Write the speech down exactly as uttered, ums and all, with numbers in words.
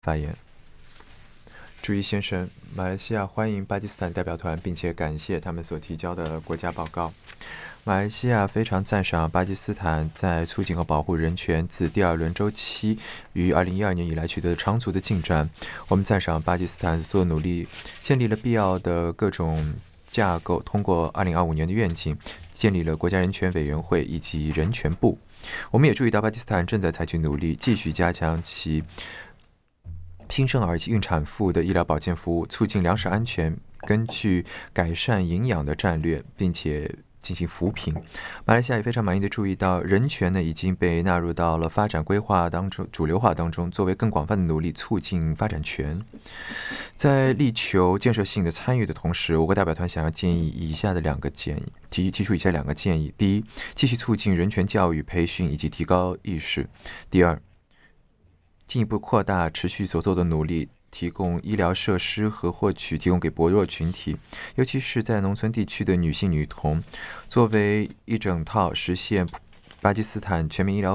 发言。朱一先生，马来西亚欢迎巴基斯坦代表团，并且感谢他们所提交的国家报告。马来西亚非常赞赏巴基斯坦在促进和保护人权自第二轮周期于二零一二年以来取得长足的进展。我们赞赏巴基斯坦所努力建立了必要的各种架构，通过二零二五年的愿景，建立了国家人权委员会以及人权部。我们也注意到巴基斯坦正在采取努力，继续加强其新生儿及孕产妇的医疗保健服务，促进粮食安全，根据改善营养的战略，并且进行扶贫。马来西亚也非常满意的注意到，人权呢已经被纳入到了发展规划当中主流化当中，作为更广泛的努力促进发展权。在力求建设性的参与的同时，我国代表团想要建议以下的两个建议，提提出以下两个建议：第一，继续促进人权教育培训以及提高意识；第二，进一步扩大持续所做的努力，提供医疗设施和获取提供给薄弱群体，尤其是在农村地区的女性女童，作为一整套实现巴基斯坦全民医疗